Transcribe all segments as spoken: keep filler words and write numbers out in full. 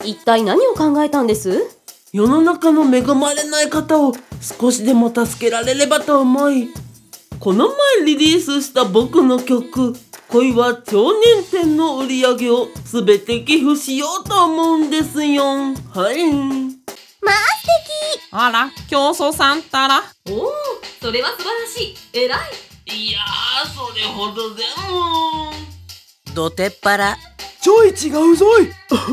一体何を考えたんです？ 世の中の恵まれない方を少しでも助けられればと思い、この前リリースした僕の曲恋は超年展の売り上げをすべて寄付しようと思うんですよ。はい。 まあ素敵。 あら、教祖さんたら。 おお、それは素晴らしい。偉い。 いやー、それほどでも。 どてっぱら。 ちょい違うぞい。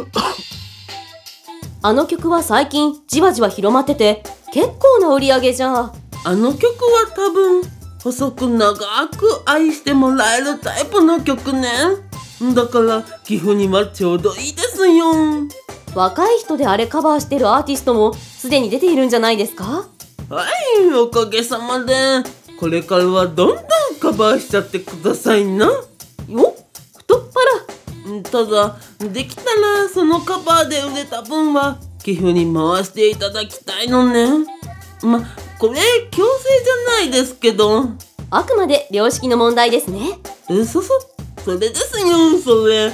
あの曲は最近じわじわ広まってて結構な売り上げじゃ。 あの曲は多分細く長く愛してもらえるタイプの曲ね。だから寄付にはちょうどいいですよ。 若い人であれカバーしてるアーティストもすでに出ているんじゃないですか？ はい、おかげさまでこれからはどんどんカバーしちゃってくださいな。 よ、太っ腹。 ただできたらそのカバーで売れた分は寄付に回していただきたいのね。ま、これ強制じゃないですけど、 あくまで良識の問題ですね。 うそそ、それですよ、それ。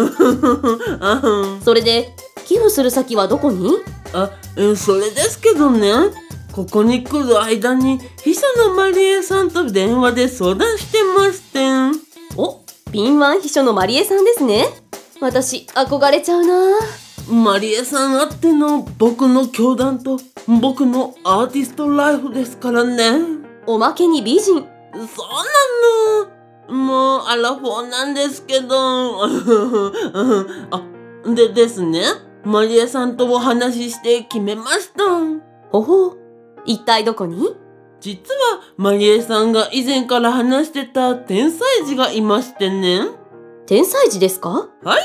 それで寄付する先はどこに？ あ、それですけどね、ここに来る間に秘書のマリエさんと電話で相談してましてん。 お、敏腕秘書のマリエさんですね。私憧れちゃうな。 マリエさんあっての僕の教団と僕のアーティストライフですからね。 おまけに美人。 そうなの。もうアラフォーなんですけど。あ、でですね、マリエさんとお話しして決めました。 ほほう、一体どこに？ 実はマリエさんが以前から話してた天才児がいましてね。 天才児ですか？ はい、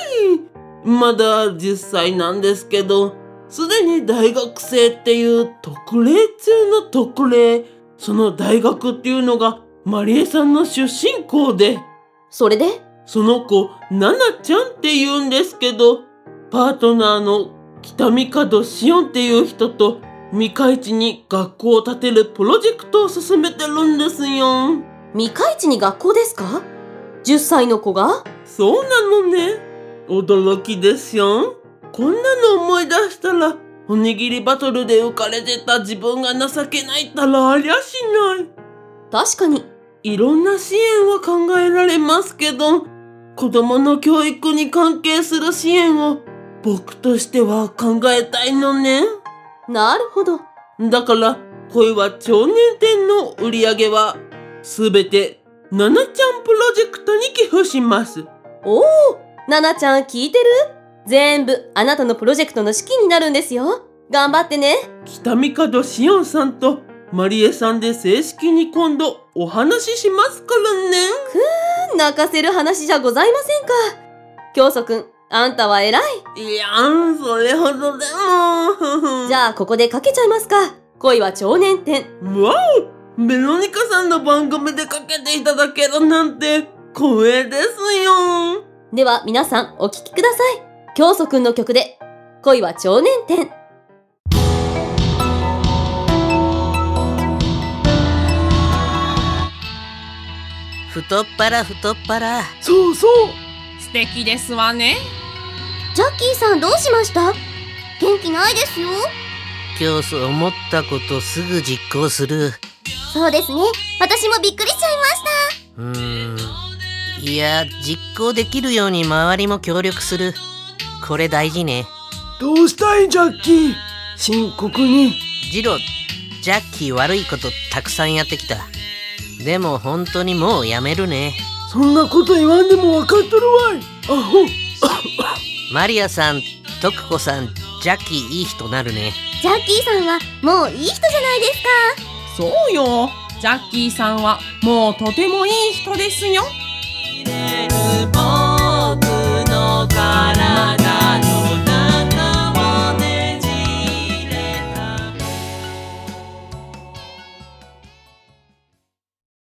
まだじゅっさいなんですけど、すでに大学生っていう特例中の特例。その大学っていうのがマリエさんの出身校で、 それでその子ナナちゃんって言うんですけど、パートナーの北見門シオンっていう人と未開地に学校を建てるプロジェクトを進めてるんですよ。 未開地に学校ですか？じゅっさいの子が？ そうなのね。驚きでしょ。こんなの思い出したらおにぎりバトルで浮かれてた自分が情けないったらありゃしない。 確かにいろんな支援は考えられますけど、子供の教育に関係する支援を僕としては考えたいのね。 なるほど。 だから恋は超年展の売り上げはすべてナナちゃんプロジェクトに寄付します。 おお、ナナちゃん聞いてる？全部あなたのプロジェクトの資金になるんですよ。頑張ってね。 北見門シオンさんとマリエさんで正式に今度お話ししますからね。 くー、泣かせる話じゃございませんか。教祖くん、あんたは偉い。 いやー、それほどでも。 じゃあここでかけちゃいますか。恋は超年展。 わお、ベロニカさんの番組でかけていただけるなんて光栄ですよ。 では皆さんお聴きください。教祖くんの曲で恋は超年展。 太っ腹太っ腹。 そうそう。 素敵ですわね。 ジャッキーさんどうしました？元気ないですよ。 教祖思ったことすぐ実行する。 そうですね。私もびっくりしちゃいました。 うーん。いや、実行できるように周りも協力する。これ大事ね。 どうしたいジャッキー？深刻に。 ジロ、ジャッキー悪いことたくさんやってきた。でも本当にもうやめるね。 そんなこと言わんでも分かっとるわい。アホ。 マリアさん、トクコさん、ジャッキーいい人なるね。 ジャッキーさんはもういい人じゃないですか。 そうよ。ジャッキーさんはもうとてもいい人ですよ。